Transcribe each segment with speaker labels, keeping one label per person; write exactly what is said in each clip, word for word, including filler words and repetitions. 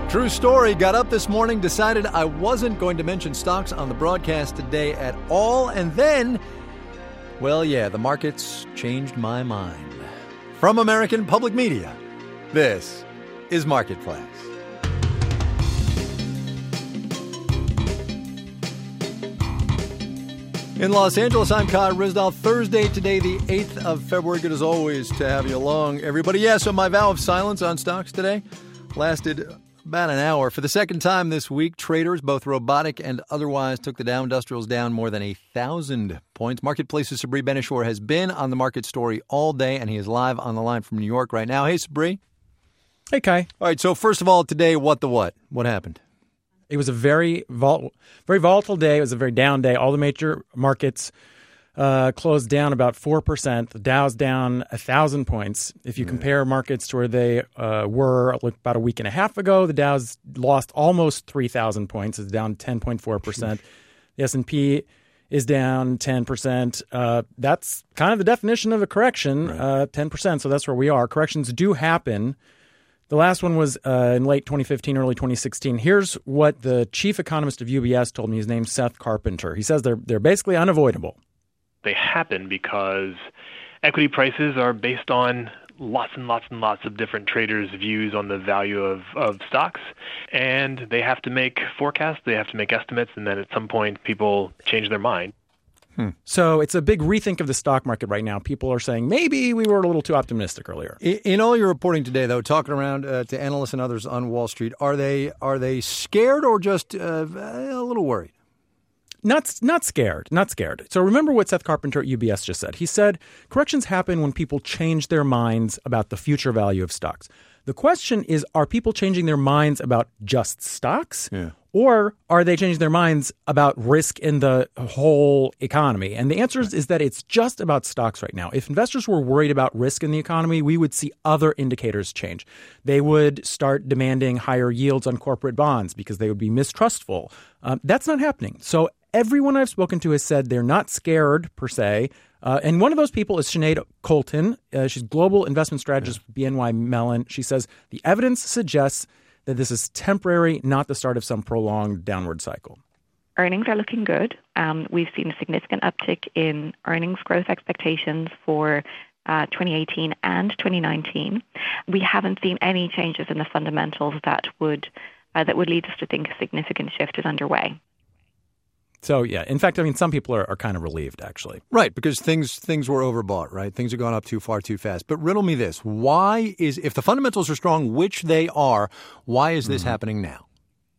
Speaker 1: True story. Got up this morning, decided I wasn't going to mention stocks on the broadcast today at all, and then, well, yeah, the markets changed my mind. From American Public Media, this is Marketplace. In Los Angeles, I'm Kai Ryssdal. Thursday, today, the eighth of February. Good as always to have you along, everybody. Yeah, so my vow of silence on stocks today lasted about an hour. For the second time this week, traders, both robotic and otherwise, took the Dow Industrials down more than a thousand points. Marketplace's Sabri Ben-Achour has been on the market story all day, and he is live on the line from New York right now. Hey, Sabri.
Speaker 2: Hey, Kai.
Speaker 1: All right, so first of all, today, what the what? What happened?
Speaker 2: It was a very vol- very volatile day. It was a very down day. All the major markets uh, closed down about four percent. The Dow's down one thousand points. If you yeah. compare markets to where they uh, were about a week and a half ago, the Dow's lost almost three thousand points. It's down ten point four percent. The S and P is down ten percent. Uh, that's kind of the definition of a correction, right. uh, ten percent. So that's where we are. Corrections do happen. The last one was uh, in late twenty fifteen, early twenty sixteen. Here's what the chief economist of U B S told me. His name's Seth Carpenter. He says they're they're basically unavoidable.
Speaker 3: They happen because equity prices are based on lots and lots and lots of different traders' views on the value of, of stocks. And they have to make forecasts, they have to make estimates, and then at some point people change their mind.
Speaker 2: Hmm. So it's a big rethink of the stock market right now. People are saying maybe we were a little too optimistic earlier.
Speaker 1: In, in all your reporting today, though, talking around uh, to analysts and others on Wall Street, are they are they scared or just uh, a little worried?
Speaker 2: Not not scared, not scared. So remember what Seth Carpenter at U B S just said. He said corrections happen when people change their minds about the future value of stocks. The question is, are people changing their minds about just stocks? Yeah. Or are they changing their minds about risk in the whole economy? And the answer is, is that it's just about stocks right now. If investors were worried about risk in the economy, we would see other indicators change. They would start demanding higher yields on corporate bonds because they would be mistrustful. Um, that's not happening. So everyone I've spoken to has said they're not scared per se. Uh, and one of those people is Sinead Colton. Uh, she's global investment strategist for B N Y Mellon. She says the evidence suggests that this is temporary, not the start of some prolonged downward cycle.
Speaker 4: Earnings are looking good. Um, we've seen a significant uptick in earnings growth expectations for uh, twenty eighteen and twenty nineteen. We haven't seen any changes in the fundamentals that would uh, that would lead us to think a significant shift is underway.
Speaker 2: So, yeah, in fact, I mean, some people are, are kind of relieved, actually.
Speaker 1: Right, because things things were overbought, right? Things have gone up too far too fast. But riddle me this. Why is, if the fundamentals are strong, which they are, why is this mm-hmm. happening now?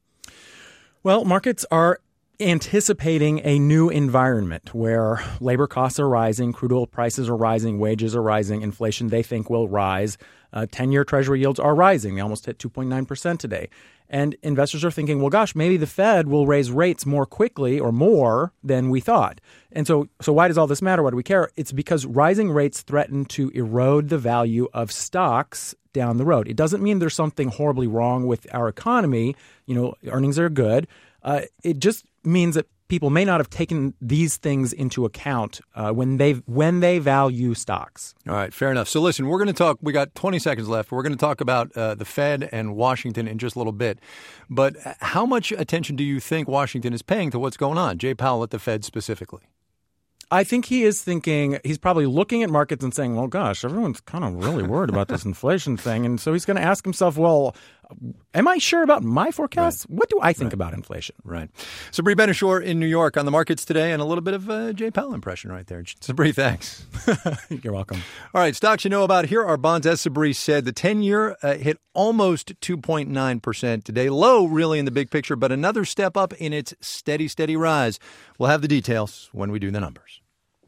Speaker 2: Well, markets are anticipating a new environment where labor costs are rising, crude oil prices are rising, wages are rising, inflation they think will rise. Uh, ten-year Treasury yields are rising. They almost hit two point nine percent today. And investors are thinking, well, gosh, maybe the Fed will raise rates more quickly or more than we thought. And so so why does all this matter? Why do we care? It's because rising rates threaten to erode the value of stocks down the road. It doesn't mean there's something horribly wrong with our economy. You know, earnings are good. Uh, it just means that people may not have taken these things into account uh, when they when they value stocks.
Speaker 1: All right, fair enough. So listen, we're going to talk. We got twenty seconds left. We're going to talk about uh, the Fed and Washington in just a little bit. But how much attention do you think Washington is paying to what's going on? Jay Powell at the Fed specifically.
Speaker 2: I think he is thinking, he's probably looking at markets and saying, well, gosh, everyone's kind of really worried about this inflation thing. And so he's going to ask himself, well, am I sure about my forecasts? Right. What do I think right. about inflation?
Speaker 1: Right. Sabri Ben-Achour in New York on the markets today, and a little bit of a Jay Powell impression right there. Sabri, thanks.
Speaker 2: You're welcome.
Speaker 1: All right, stocks you know about. Here are bonds. As Sabri said, the ten-year uh, hit almost two point nine percent today. Low, really, in the big picture, but another step up in its steady, steady rise. We'll have the details when we do the numbers.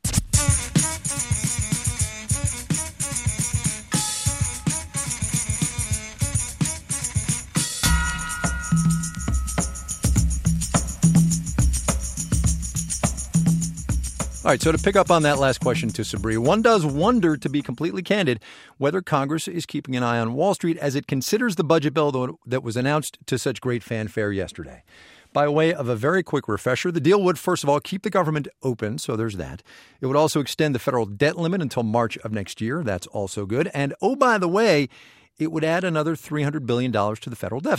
Speaker 1: All right, so to pick up on that last question to Sabri, one does wonder, to be completely candid, whether Congress is keeping an eye on Wall Street as it considers the budget bill that was announced to such great fanfare yesterday. By way of a very quick refresher, the deal would, first of all, keep the government open, so there's that. It would also extend the federal debt limit until March of next year. That's also good. And, oh, by the way, it would add another three hundred billion dollars to the federal deficit.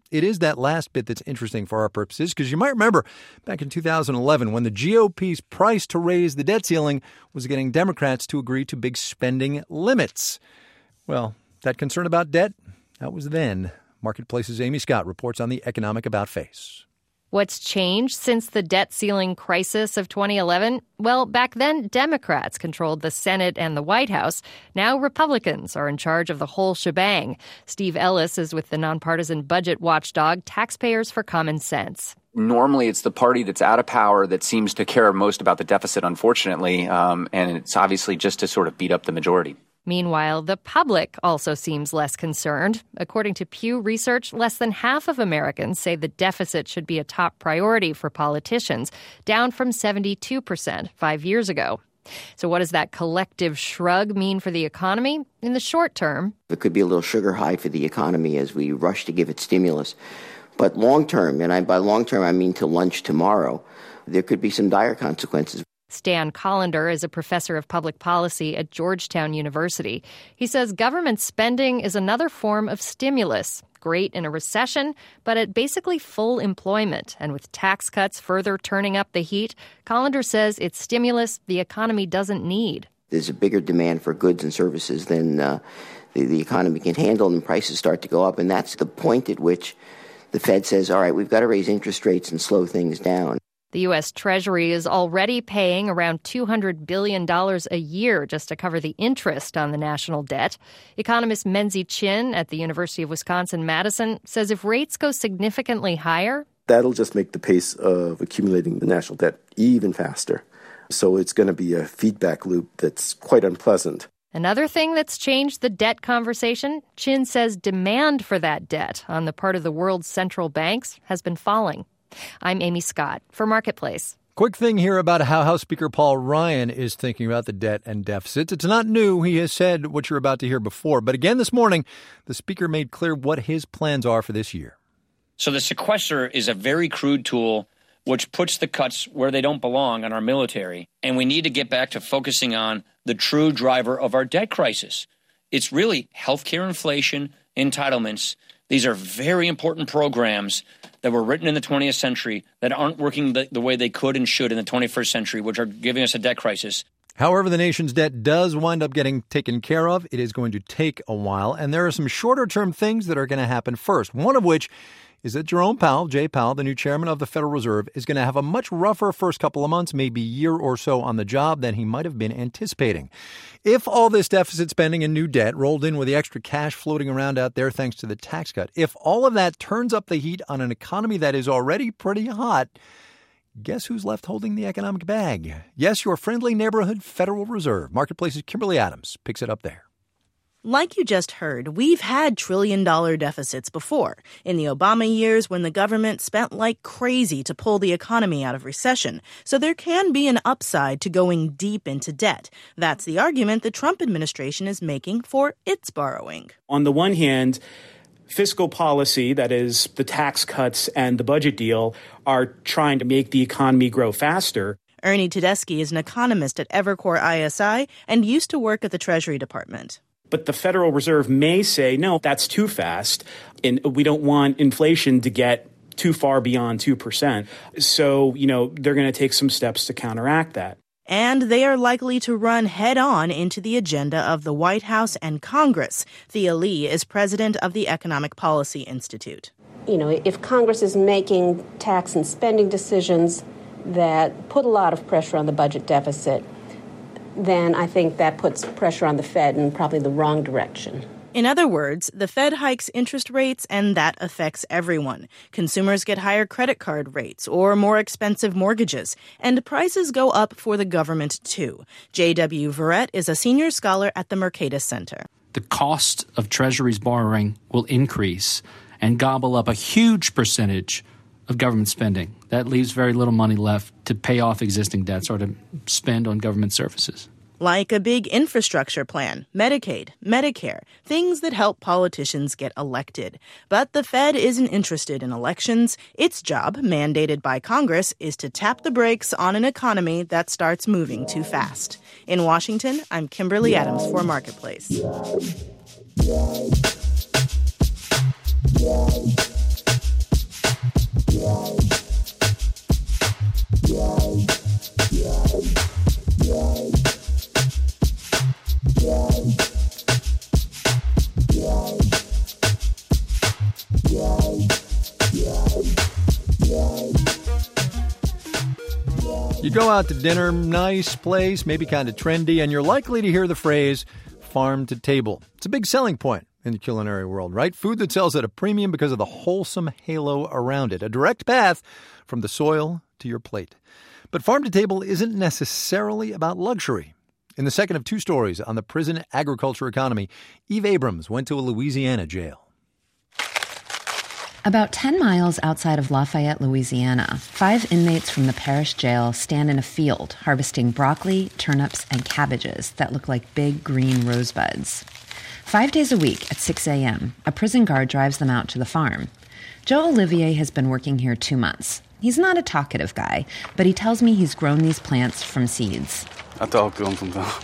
Speaker 1: it is that last bit that's interesting for our purposes, because you might remember back in two thousand eleven when the G O P's price to raise the debt ceiling was getting Democrats to agree to big spending limits. Well, that concern about debt, that was then. Marketplace's Amy Scott reports on the economic about-face.
Speaker 5: What's changed since the debt ceiling crisis of twenty eleven? Well, back then, Democrats controlled the Senate and the White House. Now Republicans are in charge of the whole shebang. Steve Ellis is with the nonpartisan budget watchdog Taxpayers for Common Sense.
Speaker 6: Normally, it's the party that's out of power that seems to care most about the deficit, unfortunately, um, and it's obviously just to sort of beat up the majority.
Speaker 5: Meanwhile, the public also seems less concerned. According to Pew Research, less than half of Americans say the deficit should be a top priority for politicians, down from seventy-two percent five years ago. So what does that collective shrug mean for the economy? In the short term,
Speaker 7: it could be a little sugar high for the economy as we rush to give it stimulus. But long term, and I, by long term I mean to lunch tomorrow, there could be some dire consequences.
Speaker 5: Stan Collender is a professor of public policy at Georgetown University. He says government spending is another form of stimulus, great in a recession, but at basically full employment. And with tax cuts further turning up the heat, Collender says it's stimulus the economy doesn't need.
Speaker 7: There's a bigger demand for goods and services than uh, the, the economy can handle, and prices start to go up. And that's the point at which the Fed says, all right, we've got to raise interest rates and slow things down.
Speaker 5: The U S. Treasury is already paying around two hundred billion dollars a year just to cover the interest on the national debt. Economist Menzie Chin at the University of Wisconsin-Madison says if rates go significantly higher,
Speaker 8: that'll just make the pace of accumulating the national debt even faster. So it's going to be a feedback loop that's quite unpleasant.
Speaker 5: Another thing that's changed the debt conversation, Chin says demand for that debt on the part of the world's central banks has been falling. I'm Amy Scott for Marketplace.
Speaker 1: Quick thing here about how House Speaker Paul Ryan is thinking about the debt and deficits. It's not new. He has said what you're about to hear before. But again this morning, the Speaker made clear what his plans are for this year.
Speaker 9: So the sequester is a very crude tool which puts the cuts where they don't belong on our military. And we need to get back to focusing on the true driver of our debt crisis. It's really healthcare inflation, entitlements. These are very important programs that were written in the twentieth century that aren't working the, the way they could and should in the twenty-first century, which are giving us a debt crisis.
Speaker 1: However, the nation's debt does wind up getting taken care of. It is going to take a while, and there are some shorter-term things that are going to happen first, one of which is that Jerome Powell, Jay Powell, the new chairman of the Federal Reserve, is going to have a much rougher first couple of months, maybe year or so on the job than he might have been anticipating. If all this deficit spending and new debt rolled in with the extra cash floating around out there thanks to the tax cut, if all of that turns up the heat on an economy that is already pretty hot, guess who's left holding the economic bag? Yes, your friendly neighborhood Federal Reserve. Marketplace's Kimberly Adams picks it up there.
Speaker 10: Like you just heard, we've had trillion-dollar deficits before, in the Obama years when the government spent like crazy to pull the economy out of recession. So there can be an upside to going deep into debt. That's the argument the Trump administration is making for its borrowing.
Speaker 11: On the one hand, fiscal policy, that is the tax cuts and the budget deal, are trying to make the economy grow faster.
Speaker 10: Ernie Tedeschi is an economist at Evercore I S I and used to work at the Treasury Department.
Speaker 11: But the Federal Reserve may say, no, that's too fast, and we don't want inflation to get too far beyond two percent. So, you know, they're going to take some steps to counteract that.
Speaker 10: And they are likely to run head-on into the agenda of the White House and Congress. Thea Lee is president of the Economic Policy Institute.
Speaker 12: You know, if Congress is making tax and spending decisions that put a lot of pressure on the budget deficit, then I think that puts pressure on the Fed in probably the wrong direction.
Speaker 10: In other words, the Fed hikes interest rates and that affects everyone. Consumers get higher credit card rates or more expensive mortgages, and prices go up for the government too. J W Verrett is a senior scholar at the Mercatus Center.
Speaker 13: The cost of Treasury's borrowing will increase and gobble up a huge percentage of government spending. That leaves very little money left to pay off existing debts or to spend on government services.
Speaker 10: Like a big infrastructure plan, Medicaid, Medicare, things that help politicians get elected. But the Fed isn't interested in elections. Its job, mandated by Congress, is to tap the brakes on an economy that starts moving too fast. In Washington, I'm Kimberly Adams for Marketplace.
Speaker 1: You go out to dinner, nice place, maybe kind of trendy, and you're likely to hear the phrase farm to table. It's a big selling point in the culinary world, right? Food that sells at a premium because of the wholesome halo around it. A direct path from the soil to your plate. But farm to table isn't necessarily about luxury. In the second of two stories on the prison agriculture economy, Eve Abrams went to a Louisiana jail.
Speaker 14: About ten miles outside of Lafayette, Louisiana, five inmates from the parish jail stand in a field harvesting broccoli, turnips, and cabbages that look like big green rosebuds. Five days a week at six a.m., a prison guard drives them out to the farm. Joe Olivier has been working here two months. He's not a talkative guy, but he tells me he's grown these plants from seeds.
Speaker 15: I talk to them sometimes.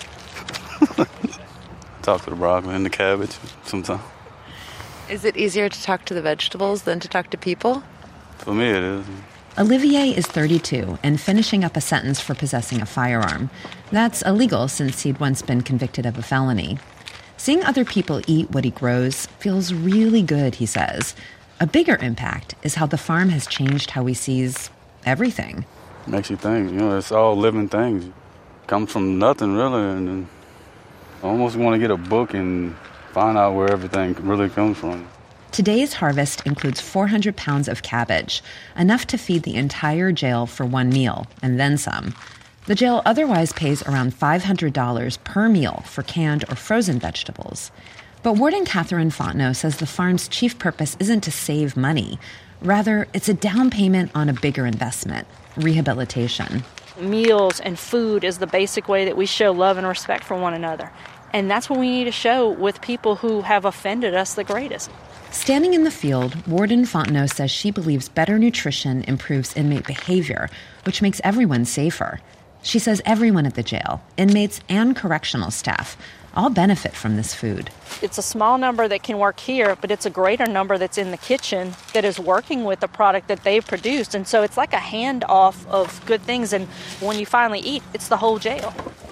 Speaker 15: Talk to the broccoli and the cabbage sometimes.
Speaker 16: Is it easier to talk to the vegetables than to talk to people?
Speaker 15: For me, it is.
Speaker 14: Olivier is thirty-two and finishing up a sentence for possessing a firearm. That's illegal since he'd once been convicted of a felony. Seeing other people eat what he grows feels really good, he says. A bigger impact is how the farm has changed how he sees everything.
Speaker 15: Makes you think, you know, it's all living things. It comes from nothing, really, and then I almost want to get a book and find out where everything really comes from.
Speaker 14: Today's harvest includes four hundred pounds of cabbage, enough to feed the entire jail for one meal, and then some. The jail otherwise pays around five hundred dollars per meal for canned or frozen vegetables. But Warden Catherine Fontenot says the farm's chief purpose isn't to save money. Rather, it's a down payment on a bigger investment, rehabilitation.
Speaker 17: Meals and food is the basic way that we show love and respect for one another. And that's what we need to show with people who have offended us the greatest.
Speaker 14: Standing in the field, Warden Fontenot says she believes better nutrition improves inmate behavior, which makes everyone safer. She says everyone at the jail, inmates and correctional staff, all benefit from this food.
Speaker 17: It's a small number that can work here, but it's a greater number that's in the kitchen that is working with the product that they've produced. And so it's like a handoff of good things. And when you finally eat, it's the whole jail.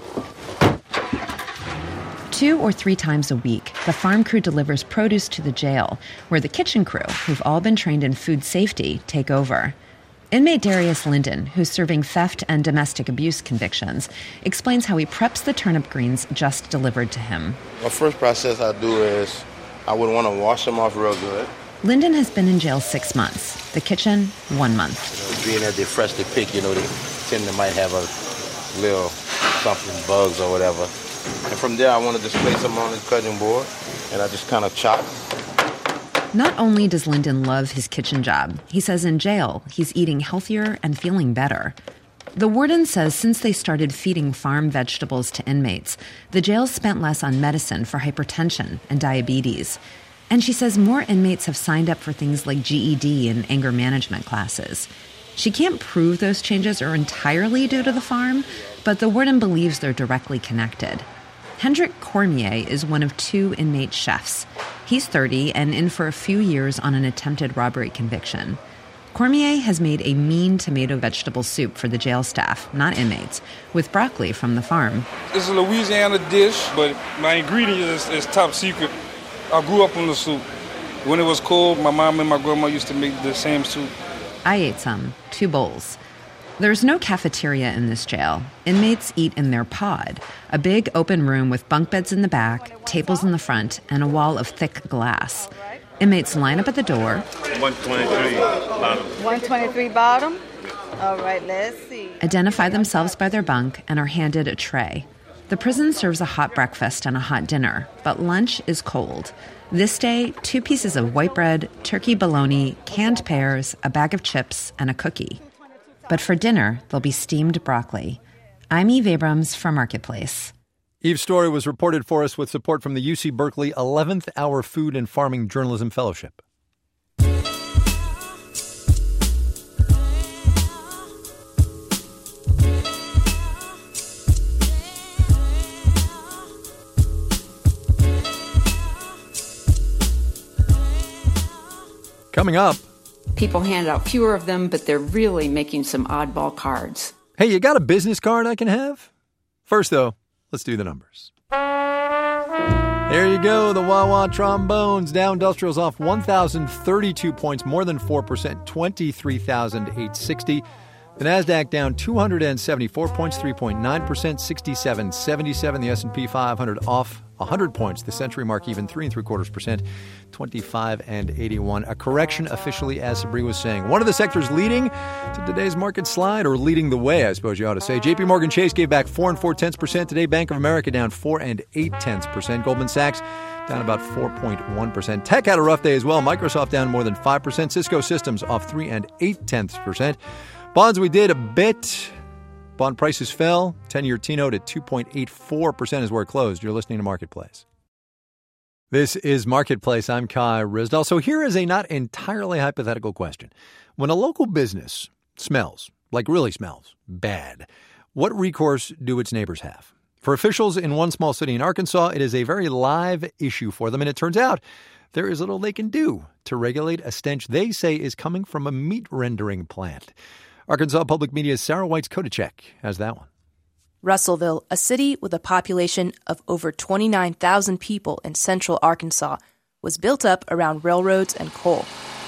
Speaker 14: Two or three times a week, the farm crew delivers produce to the jail, where the kitchen crew, who've all been trained in food safety, take over. Inmate Darius Linden, who's serving theft and domestic abuse convictions, explains how he preps the turnip greens just delivered to him.
Speaker 18: The first process I do is I would want to wash them off real good.
Speaker 14: Linden has been in jail six months. The kitchen, one month.
Speaker 18: You know, being that they freshly picked, you know, they tend to might have a little something, bugs or whatever. And from there, I want to just place them on the cutting board, and I just kind of chop.
Speaker 14: Not only does Linden love his kitchen job, he says in jail he's eating healthier and feeling better. The warden says since they started feeding farm vegetables to inmates, the jail spent less on medicine for hypertension and diabetes. And she says more inmates have signed up for things like G E D and anger management classes. She can't prove those changes are entirely due to the farm, but the warden believes they're directly connected. Hendrik Cormier is one of two inmate chefs. He's thirty and in for a few years on an attempted robbery conviction. Cormier has made a mean tomato vegetable soup for the jail staff, not inmates, with broccoli from the farm.
Speaker 19: It's a Louisiana dish, but my ingredients is, is top secret. I grew up on the soup. When it was cold, my mom and my grandma used to make the same soup.
Speaker 14: I ate some, two bowls. There's no cafeteria in this jail. Inmates eat in their pod, a big open room with bunk beds in the back, tables in the front, and a wall of thick glass. Inmates line up at the door.
Speaker 20: one twenty-three bottom.
Speaker 21: one twenty-three bottom? All right, let's see.
Speaker 14: Identify themselves by their bunk and are handed a tray. The prison serves a hot breakfast and a hot dinner, but lunch is cold. This day, two pieces of white bread, turkey bologna, canned pears, a bag of chips, and a cookie. But for dinner, there'll be steamed broccoli. I'm Eve Abrams for Marketplace.
Speaker 1: Eve's story was reported for us with support from the U C Berkeley eleventh Hour Food and Farming Journalism Fellowship. Coming up.
Speaker 22: People hand out fewer of them, but they're really making some oddball cards.
Speaker 1: Hey, you got a business card I can have? First, though, let's do the numbers. There you go, the Wawa trombones. Dow Industrial's off one thousand thirty-two points, more than four percent, twenty-three thousand eight hundred sixty. The NASDAQ down two hundred seventy-four points, three point nine percent, sixty-seven seventy-seven. The S and P five hundred off one hundred points. The Century mark even three and three quarters percent, twenty-five and eighty-one. A correction officially, as Sabri was saying. One of the sectors leading to today's market slide, or leading the way, I suppose you ought to say. J P Morgan Chase gave back four and four tenths percent today. Bank of America down four and eight tenths percent. Goldman Sachs down about four point one percent. Tech had a rough day as well. Microsoft down more than five percent. Cisco Systems off three and eight tenths percent. Bonds, we did a bit. Bond prices fell. ten-year T-note at two point eight four percent is where it closed. You're listening to Marketplace. This is Marketplace. I'm Kai Ryssdal. So here is a not entirely hypothetical question. When a local business smells, like really smells, bad, what recourse do its neighbors have? For officials in one small city in Arkansas, it is a very live issue for them, and it turns out there is little they can do to regulate a stench they say is coming from a meat rendering plant. Arkansas Public Media's Sarah Weitz-Kodachek has that one.
Speaker 3: Russellville, a city with a population of over twenty-nine thousand people in central Arkansas, was built up around railroads and coal.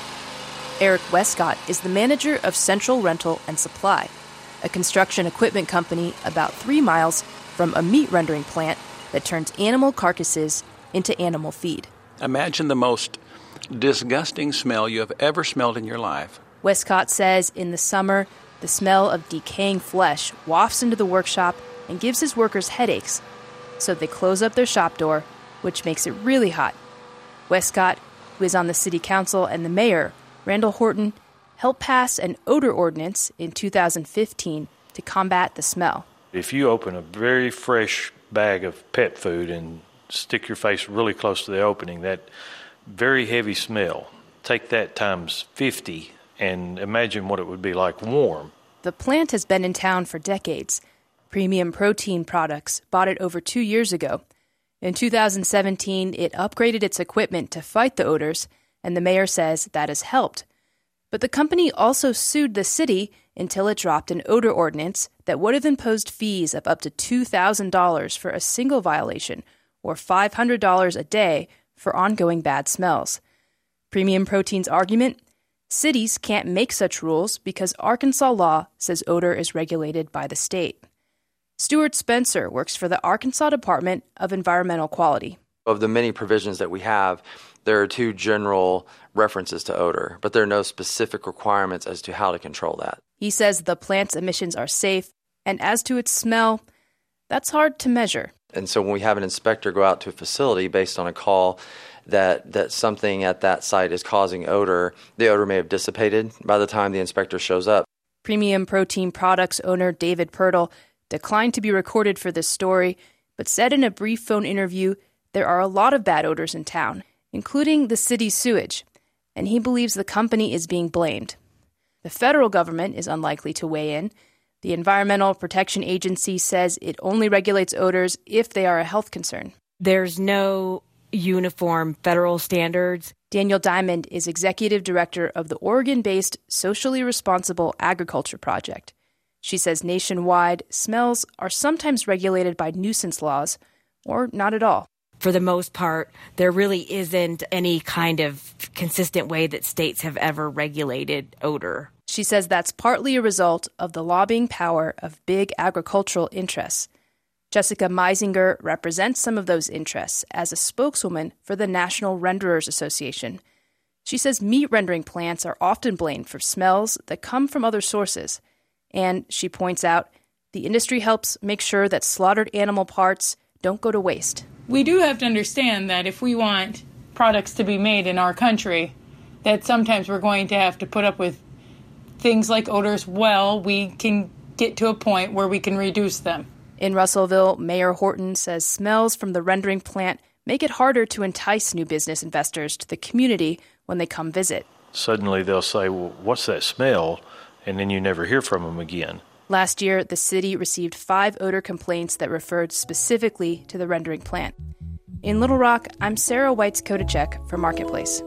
Speaker 3: Eric Westcott is the manager of Central Rental and Supply, a construction equipment company about three miles from a meat rendering plant that turns animal carcasses into animal feed.
Speaker 4: Imagine the most disgusting smell you have ever smelled in your life.
Speaker 3: Westcott says in the summer, the smell of decaying flesh wafts into the workshop and gives his workers headaches, so they close up their shop door, which makes it really hot. Westcott, who is on the city council, and the mayor, Randall Horton, helped pass an odor ordinance in two thousand fifteen to combat the smell.
Speaker 23: If you open a very fresh bag of pet food and stick your face really close to the opening, that very heavy smell, take that times fifty and imagine what it would be like warm.
Speaker 3: The plant has been in town for decades. Premium Protein Products bought it over two years ago. In two thousand seventeen, it upgraded its equipment to fight the odors, and the mayor says that has helped. But the company also sued the city until it dropped an odor ordinance that would have imposed fees of up to two thousand dollars for a single violation, or five hundred dollars a day for ongoing bad smells. Premium Protein's argument? Cities can't make such rules because Arkansas law says odor is regulated by the state. Stuart Spencer works for the Arkansas Department of Environmental Quality.
Speaker 24: Of the many provisions that we have, there are two general references to odor, but there are no specific requirements as to how to control that.
Speaker 3: He says the plant's emissions are safe, and as to its smell, that's hard to measure.
Speaker 24: And so when we have an inspector go out to a facility based on a call that, that something at that site is causing odor, the odor may have dissipated by the time the inspector shows up.
Speaker 3: Premium Protein Products owner David Pirtle declined to be recorded for this story, but said in a brief phone interview there are a lot of bad odors in town, including the city's sewage, and he believes the company is being blamed. The federal government is unlikely to weigh in. The Environmental Protection Agency says it only regulates odors if they are a health concern.
Speaker 25: There's no uniform federal standards.
Speaker 3: Daniel Diamond is executive director of the Oregon-based Socially Responsible Agriculture Project. She says nationwide, smells are sometimes regulated by nuisance laws, or not at all.
Speaker 25: For the most part, there really isn't any kind of consistent way that states have ever regulated odor.
Speaker 3: She says that's partly a result of the lobbying power of big agricultural interests. Jessica Meisinger represents some of those interests as a spokeswoman for the National Renderers Association. She says meat rendering plants are often blamed for smells that come from other sources. And she points out the industry helps make sure that slaughtered animal parts don't go to waste.
Speaker 26: We do have to understand that if we want products to be made in our country, that sometimes we're going to have to put up with things like odors. Well, we can get to a point where we can reduce them.
Speaker 3: In Russellville, Mayor Horton says smells from the rendering plant make it harder to entice new business investors to the community when they come visit.
Speaker 23: Suddenly they'll say, well, what's that smell? And then you never hear from them again.
Speaker 3: Last year, the city received five odor complaints that referred specifically to the rendering plant. In Little Rock, I'm Sarah Weitz-Kodachek for Marketplace.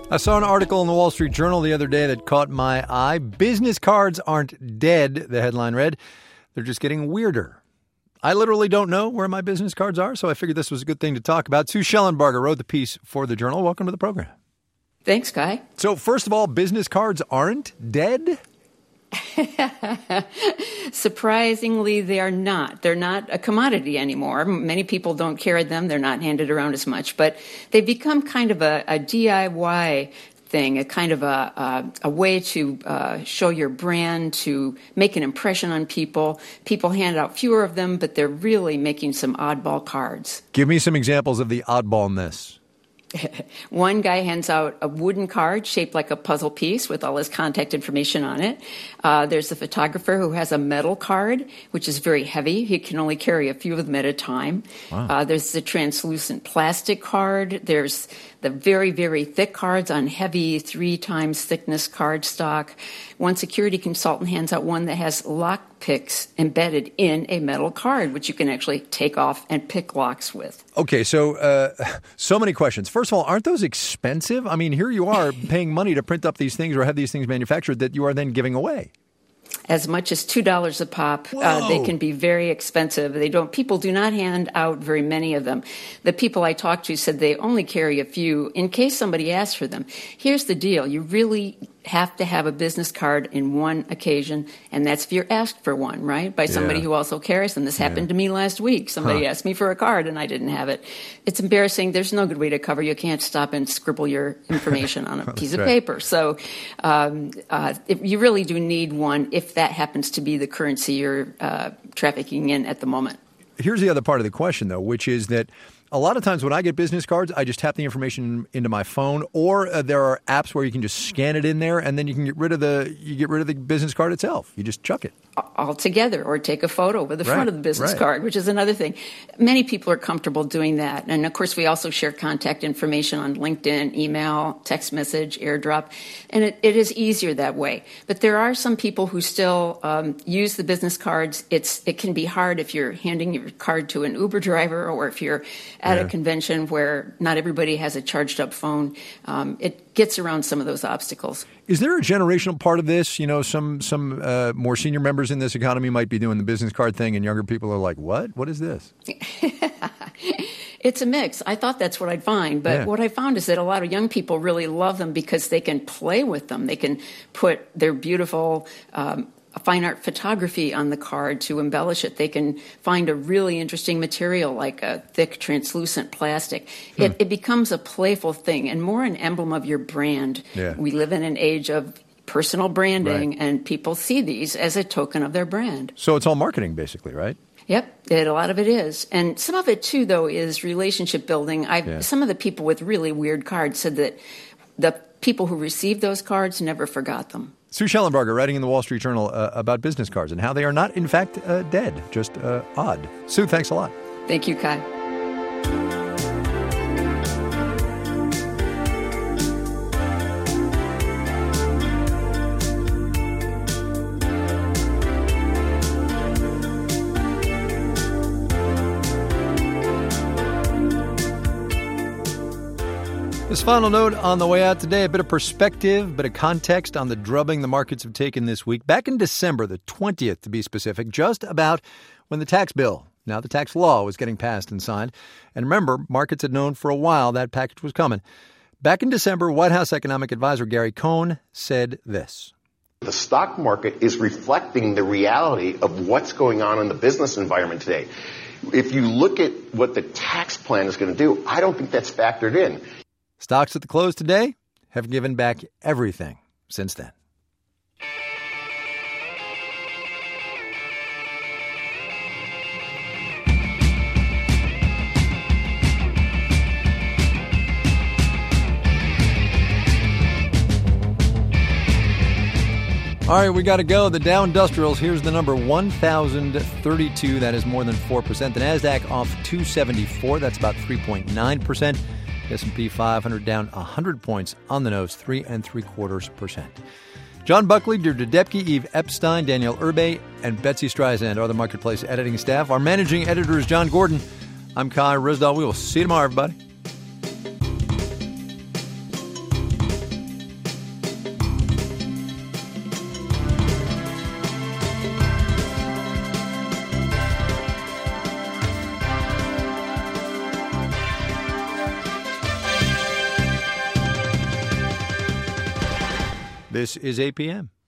Speaker 1: I saw an article in the Wall Street Journal the other day that caught my eye. Business cards aren't dead, the headline read. They're just getting weirder. I literally don't know where my business cards are, so I figured this was a good thing to talk about. Sue Schellenbarger wrote the piece for the Journal. Welcome to the program.
Speaker 22: Thanks, Guy.
Speaker 1: So first of all, business cards aren't dead?
Speaker 22: Surprisingly, they are not. They're not a commodity anymore. Many people don't carry them. They're not handed around as much. But they've become kind of a, a D I Y thing, a kind of a, a, a way to uh, show your brand, to make an impression on people. People hand out fewer of them, but they're really making some oddball cards.
Speaker 1: Give me some examples of the oddballness.
Speaker 22: One guy hands out a wooden card shaped like a puzzle piece with all his contact information on it. Uh, there's a photographer who has a metal card, which is very heavy. He can only carry a few of them at a time. Wow. Uh, there's the translucent plastic card. There's the very, very thick cards on heavy three times thickness card stock. One security consultant hands out one that has lock picks embedded in a metal card, which you can actually take off and pick locks with.
Speaker 1: Okay, so uh, so many questions. First of all, aren't those expensive? I mean, here you are paying money to print up these things or have these things manufactured that you are then giving away.
Speaker 22: As much as two dollars a pop. Uh, they can be very expensive. They don't. People do not hand out very many of them. The people I talked to said they only carry a few in case somebody asks for them. Here's the deal. You really have to have a business card in one occasion, and that's if you're asked for one, right, by somebody yeah. who also carries them. This happened yeah. to me last week. Somebody huh. asked me for a card, and I didn't have it. It's embarrassing. There's no good way to cover. You can't stop and scribble your information on a piece of right. paper. So um, uh, if you really do need one if that happens to be the currency you're uh, trafficking in at the moment.
Speaker 1: Here's the other part of the question, though, which is that a lot of times when I get business cards, I just tap the information into my phone, or uh, there are apps where you can just scan it in there, and then you can get rid of the you get rid of the business card itself. You just chuck it
Speaker 22: altogether, or take a photo with the
Speaker 1: right,
Speaker 22: front of the business
Speaker 1: right.
Speaker 22: card, which is another thing. Many people are comfortable doing that, and of course, we also share contact information on LinkedIn, email, text message, AirDrop, and it, it is easier that way. But there are some people who still um, use the business cards. It's it can be hard if you're handing your card to an Uber driver, or if you're at yeah. a convention where not everybody has a charged up phone. Um, it gets around some of those obstacles.
Speaker 1: Is there a generational part of this? You know, some some uh, more senior members in this economy might be doing the business card thing, and younger people are like, what? What is this?
Speaker 22: It's a mix. I thought that's what I'd find. But yeah. what I found is that a lot of young people really love them because they can play with them. They can put their beautiful um, fine art photography on the card to embellish it. They can find a really interesting material like a thick translucent plastic. Hmm. It, it becomes a playful thing and more an emblem of your brand.
Speaker 1: Yeah.
Speaker 22: We live in an age of personal branding,
Speaker 1: right.
Speaker 22: and people see these as a token of their brand.
Speaker 1: So it's all marketing, basically, right?
Speaker 22: Yep, it, a lot of it is. And some of it, too, though, is relationship building. I've, yeah. Some of the people with really weird cards said that the people who received those cards never forgot them.
Speaker 1: Sue Schellenbarger writing in the Wall Street Journal uh, about business cards and how they are not, in fact, uh, dead, just uh, odd. Sue, thanks a lot.
Speaker 22: Thank you, Kai.
Speaker 1: This final note on the way out today, a bit of perspective, a bit of context on the drubbing the markets have taken this week. Back in December, the twentieth to be specific, just about when the tax bill, now the tax law, was getting passed and signed. And remember, markets had known for a while that package was coming. Back in December, White House economic advisor Gary Cohn said this.
Speaker 2: The stock market is reflecting the reality of what's going on in the business environment today. If you look at what the tax plan is going to do, I don't think that's factored in.
Speaker 1: Stocks at the close today have given back everything since then. All right, we got to go. The Dow Industrials, here's the number, one thousand thirty-two. That is more than four percent. The NASDAQ off two seventy-four. That's about three point nine percent. S and P five hundred down one hundred points on the nose, three and three quarters percent. John Buckley, Deirdre Depke, Eve Epstein, Danielle Urbe, and Betsy Streisand are the Marketplace editing staff. Our managing editor is John Gordon. I'm Kai Ryssdal. We will see you tomorrow, everybody. This is A P M.